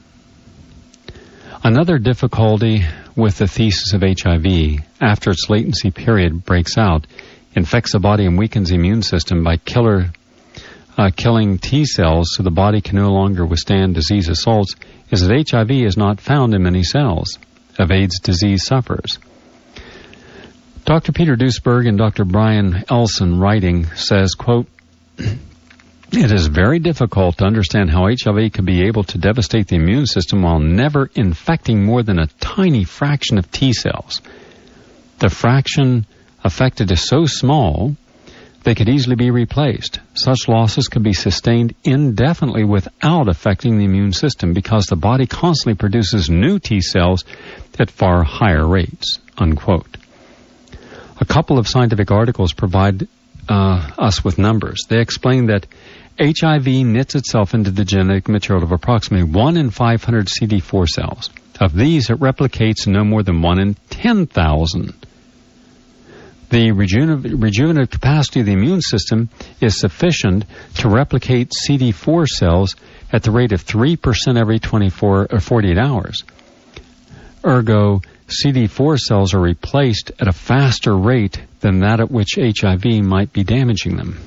Another difficulty with the thesis of HIV, after its latency period breaks out, infects the body and weakens the immune system by killing T cells so the body can no longer withstand disease assaults, is that HIV is not found in many cells. Of AIDS disease suffers. Dr. Peter Duesberg and Dr. Brian Elson, writing, says, quote, it is very difficult to understand how HIV could be able to devastate the immune system while never infecting more than a tiny fraction of T cells. The fraction affected is so small they could easily be replaced. Such losses could be sustained indefinitely without affecting the immune system because the body constantly produces new T cells at far higher rates, unquote. A couple of scientific articles provide us with numbers. They explain that HIV knits itself into the genetic material of approximately 1 in 500 CD4 cells. Of these, it replicates no more than 1 in 10,000. The rejuvenative capacity of the immune system is sufficient to replicate CD4 cells at the rate of 3% every 24 or 48 hours. Ergo, CD4 cells are replaced at a faster rate than that at which HIV might be damaging them.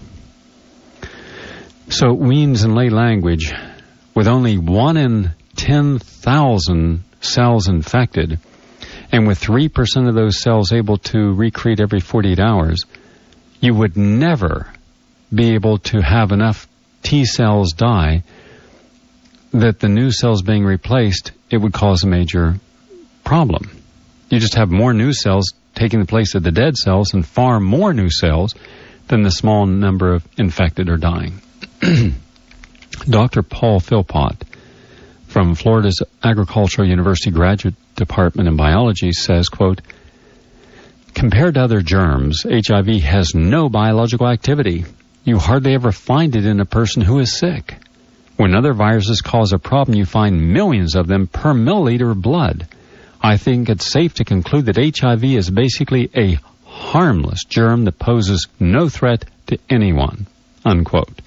So it means, in lay language, with only 1 in 10,000 cells infected, and with 3% of those cells able to recreate every 48 hours, you would never be able to have enough T cells die that the new cells being replaced, it would cause a major problem. You just have more new cells taking the place of the dead cells and far more new cells than the small number of infected or dying. Dr. Paul Philpott from Florida's Agricultural University Graduate Department in Biology says, quote, compared to other germs, HIV has no biological activity. You hardly ever find it in a person who is sick. When other viruses cause a problem, you find millions of them per milliliter of blood. I think it's safe to conclude that HIV is basically a harmless germ that poses no threat to anyone, unquote.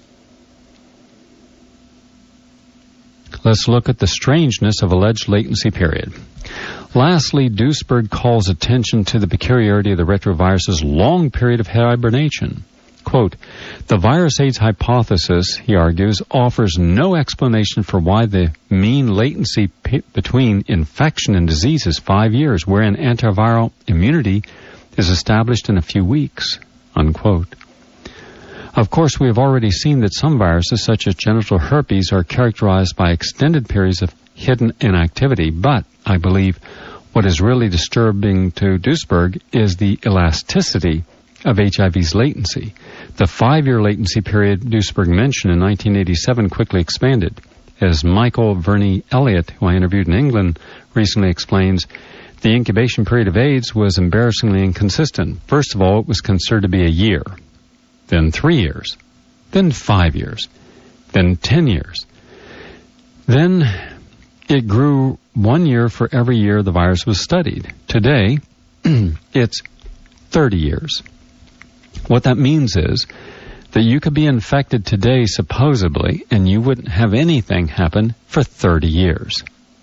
Let's look at the strangeness of alleged latency period. Lastly, Duesberg calls attention to the peculiarity of the retrovirus's long period of hibernation. Quote, the virus AIDS hypothesis, he argues, offers no explanation for why the mean latency between infection and disease is 5 years, wherein antiviral immunity is established in a few weeks, unquote. Of course, we have already seen that some viruses, such as genital herpes, are characterized by extended periods of hidden inactivity, but I believe what is really disturbing to Duesberg is the elasticity of HIV's latency. The 5-year latency period Duesberg mentioned in 1987 quickly expanded. As Michael Verney Elliott, who I interviewed in England, recently explains, the incubation period of AIDS was embarrassingly inconsistent. First of all, it was considered to be a year, then 3 years, then 5 years, then 10 years. Then it grew 1 year for every year the virus was studied. Today, it's 30 years. What that means is that you could be infected today, supposedly, and you wouldn't have anything happen for 30 years.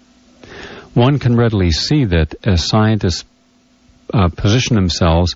One can readily see that as scientists position themselves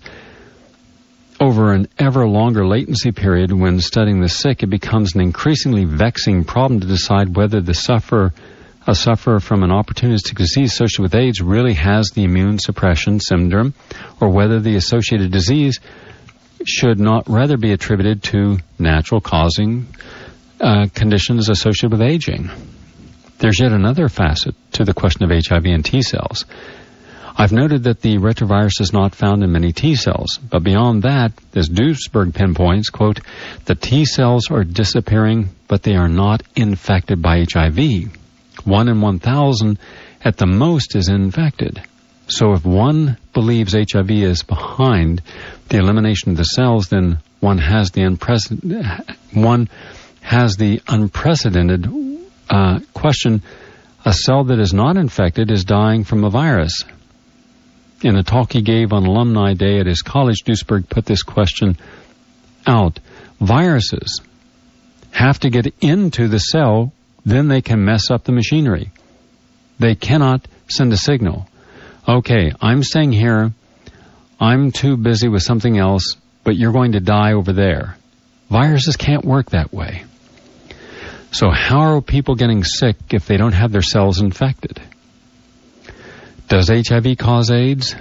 over an ever longer latency period when studying the sick, it becomes an increasingly vexing problem to decide whether a sufferer from an opportunistic disease associated with AIDS really has the immune suppression syndrome, or whether the associated disease should not rather be attributed to natural causing conditions associated with aging. There's yet another facet to the question of HIV and T cells. I've noted that the retrovirus is not found in many T cells, but beyond that, as Duesberg pinpoints, quote, the T cells are disappearing, but they are not infected by HIV. 1 in 1,000 at the most is infected. So if one believes HIV is behind the elimination of the cells, then one has the unprecedented question. A cell that is not infected is dying from a virus. In a talk he gave on Alumni Day at his college, Duesberg put this question out. Viruses have to get into the cell, then they can mess up the machinery. They cannot send a signal. Okay, I'm staying here, I'm too busy with something else, but you're going to die over there. Viruses can't work that way. So how are people getting sick if they don't have their cells infected? Does HIV cause AIDS?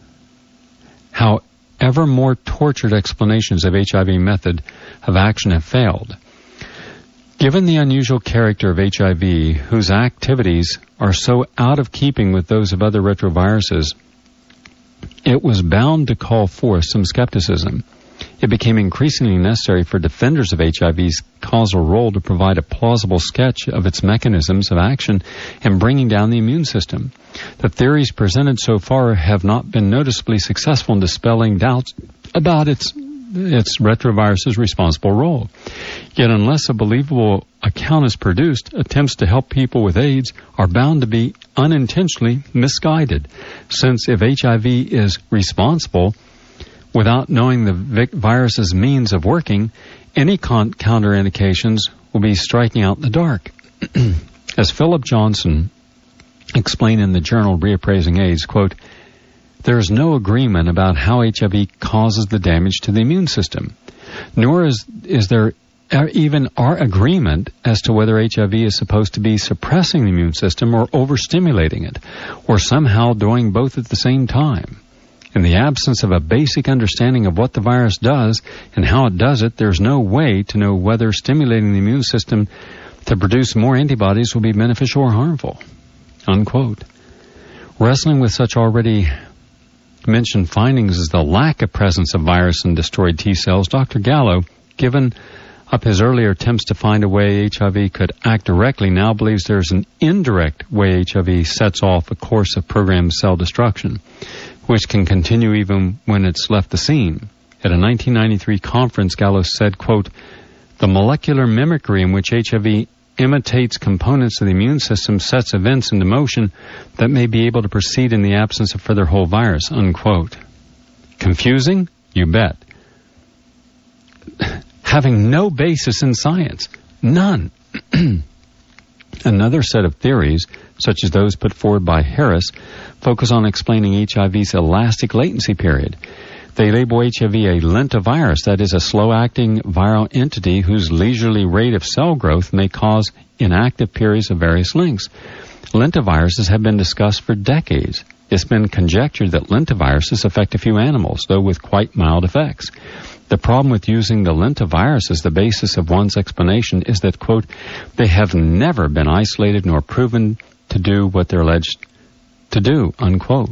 However, more tortured explanations of HIV method of action have failed. Given the unusual character of HIV, whose activities are so out of keeping with those of other retroviruses, it was bound to call forth some skepticism. It became increasingly necessary for defenders of HIV's causal role to provide a plausible sketch of its mechanisms of action in bringing down the immune system. The theories presented so far have not been noticeably successful in dispelling doubts about its retrovirus's responsible role. Yet unless a believable account is produced, attempts to help people with AIDS are bound to be unintentionally misguided, since if HIV is responsible, without knowing the virus's means of working, any counterindications will be striking out in the dark. As Philip Johnson explained in the journal Reappraising AIDS, quote, there is no agreement about how HIV causes the damage to the immune system, nor is there even our agreement as to whether HIV is supposed to be suppressing the immune system or overstimulating it, or somehow doing both at the same time. In the absence of a basic understanding of what the virus does and how it does it, there's no way to know whether stimulating the immune system to produce more antibodies will be beneficial or harmful. Unquote. Wrestling with such already mentioned findings as the lack of presence of virus in destroyed T cells, Dr. Gallo, given up his earlier attempts to find a way HIV could act directly, now believes there's an indirect way HIV sets off a course of programmed cell destruction, which can continue even when it's left the scene. At a 1993 conference, Gallo said, quote, "The molecular mimicry in which HIV imitates components of the immune system sets events into motion that may be able to proceed in the absence of further whole virus," unquote. Confusing? You bet. Having no basis in science. None. Another set of theories, such as those put forward by Harris, focus on explaining HIV's elastic latency period. They label HIV a lentivirus, that is, a slow-acting viral entity whose leisurely rate of cell growth may cause inactive periods of various lengths. Lentiviruses have been discussed for decades. It's been conjectured that lentiviruses affect a few animals, though with quite mild effects. The problem with using the lentivirus as the basis of one's explanation is that, quote, "they have never been isolated nor proven to do what they're alleged to do," unquote.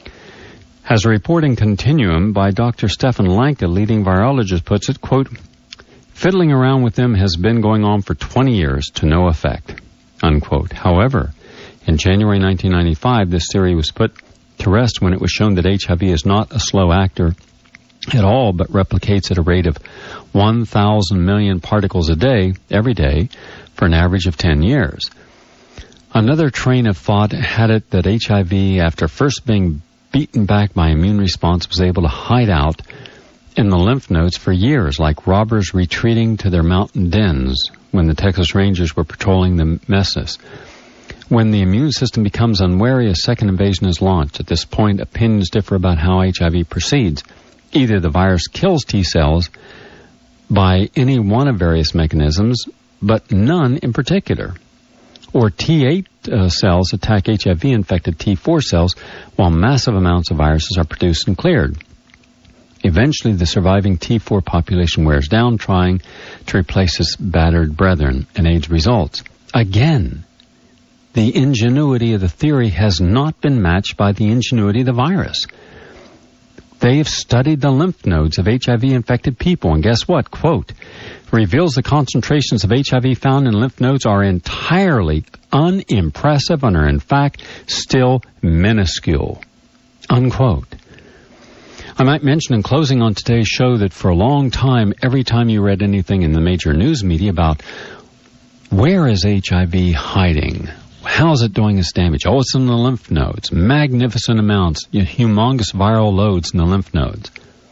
As a reporting continuum by Dr. Stefan Lanka, leading virologist, puts it, quote, "fiddling around with them has been going on for 20 years to no effect," unquote. However, in January 1995, this theory was put to rest when it was shown that HIV is not a slow actor at all, but replicates at a rate of 1,000 million particles a day, every day, for an average of 10 years. Another train of thought had it that HIV, after first being beaten back by immune response, was able to hide out in the lymph nodes for years, like robbers retreating to their mountain dens when the Texas Rangers were patrolling the mesas. When the immune system becomes unwary, a second invasion is launched. At this point, opinions differ about how HIV proceeds. Either the virus kills T cells by any one of various mechanisms, but none in particular, or T8 cells attack HIV-infected T4 cells while massive amounts of viruses are produced and cleared. Eventually, the surviving T4 population wears down, trying to replace its battered brethren, and AIDS results. Again, the ingenuity of the theory has not been matched by the ingenuity of the virus. They have studied the lymph nodes of HIV-infected people, and guess what? Quote, "reveals the concentrations of HIV found in lymph nodes are entirely unimpressive and are in fact still minuscule," unquote. I might mention in closing on today's show that for a long time, every time you read anything in the major news media about where is HIV hiding, how's it doing its damage? Oh, it's in the lymph nodes. Magnificent amounts, humongous viral loads in the lymph nodes.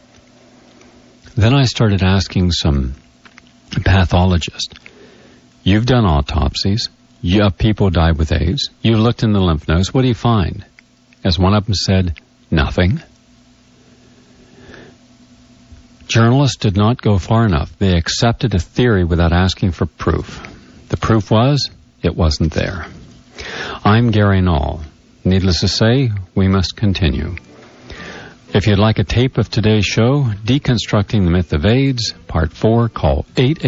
Then I started asking some pathologists. You've done autopsies. People died with AIDS. You looked in the lymph nodes. What do you find? As one of them said, nothing. Journalists did not go far enough. They accepted a theory without asking for proof. The proof was, it wasn't there. I'm Gary Null. Needless to say, we must continue. If you'd like a tape of today's show, Deconstructing the Myth of AIDS, Part 4, call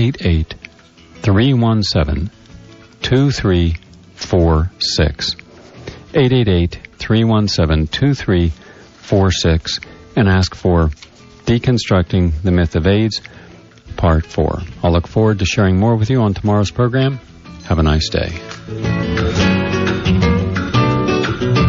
888-317-2346. 888-317-2346 and ask for Deconstructing the Myth of AIDS, Part 4. I'll look forward to sharing more with you on tomorrow's program. Have a nice day.